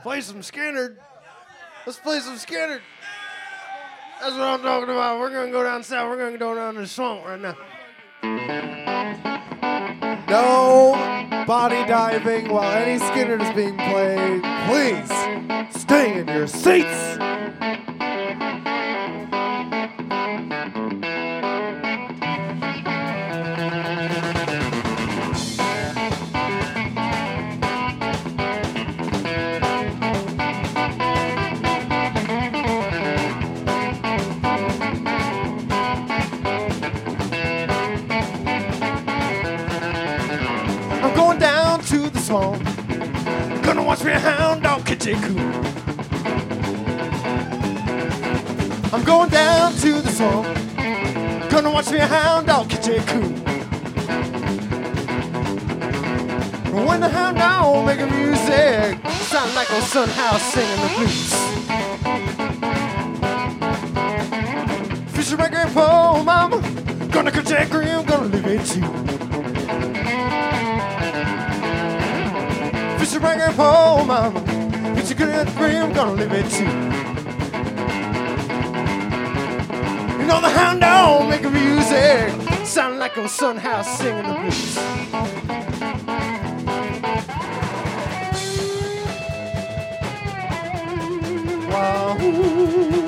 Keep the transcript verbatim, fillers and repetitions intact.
Play some Skinner. Let's play some Skinner. That's what I'm talking about. We're going to go down south. We're going to go down to the swamp right now. No body diving while any Skinner is being played. Please stay in your seats. Gonna watch me a hound dog catch a coon. I'm going down to the swamp. Gonna watch me a hound dog catch a coon. When the hound dog making music, sound like a son house singing the blues. Fisher my grandpa, mama. Gonna catch a cream, gonna leave it too. Fisher my grandpa, mama. Fisher good at the cream, gonna leave it too. You know the hound dog making music, sound like a son house singing the blues. Wow.